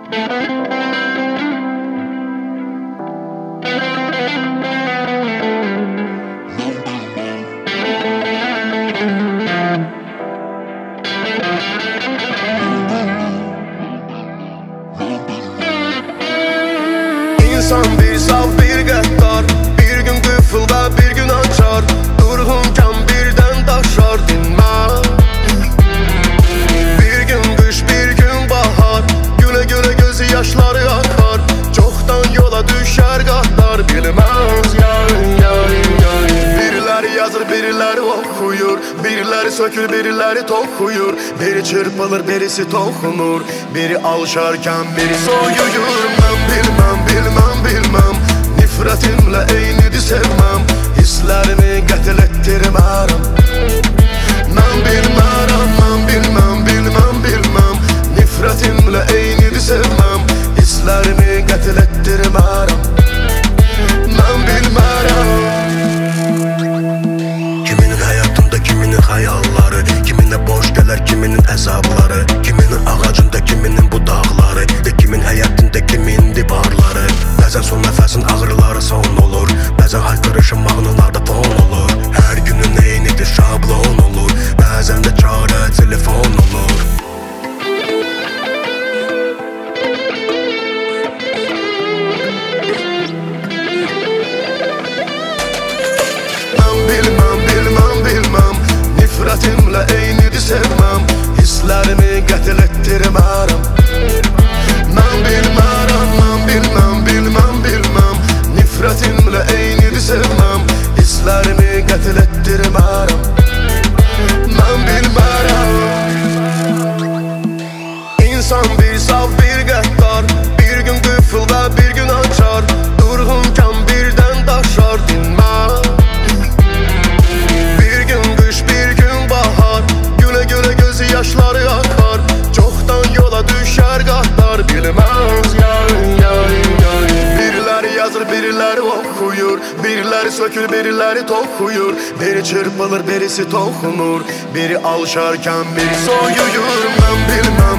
İnsan bir saf bir qəddar, bir gün qıfılda bir gün açar, durğunken birden daşar dinmez. Bir gün kış bir gün bahar, güle güle gözü yaşları akar, çoktan yola düşer qatlar bilmez. Birileri yazır birileri okuyur, birileri sökür birileri tokuyur, biri çırpılır birisi tokunur, biri alışarken biri soyuyur. Bilmem nifretimle eyni sevmem, hislerimi qətl ettirmərəm. Mən bilmem nifretimle eyni sevmem, hislerimi qətl ettirmərəm. Mən bilmərəm. Kiminin hayatında kiminin hayalları, kimine boş gələr kiminin əzabları, kiminin ağacında kiminin budaqları, ve kimin həyatında kimin divarları. Bəzən son nəfəsin ağrıları son olur, bəzən haykırışın mahnılarda fon olur. Hər günün eynidir şablon olur, bəzən də çarə telefon olur. Mən bilmem nifretimle eyni sevmem, hislerimi qətl ettirmərəm. Mən bilmem nifretimle eyni sevmem, hislerimi qətl ettirmərəm. Mən bilmərəm. İnsan bir saf bir qəddar, bir gün qıfılda bir gün açar, durğunken birden daşar dinmez. Bir gün kış bir gün bahar, güle güle gözü yaşları akar, çoktan yola düşer qatlar bilmez. Birileri yazır birileri okuyur, birileri sökür birileri tokuyur, biri çırpılır birisi tokunur, biri alışarken biri soyuyur. Mən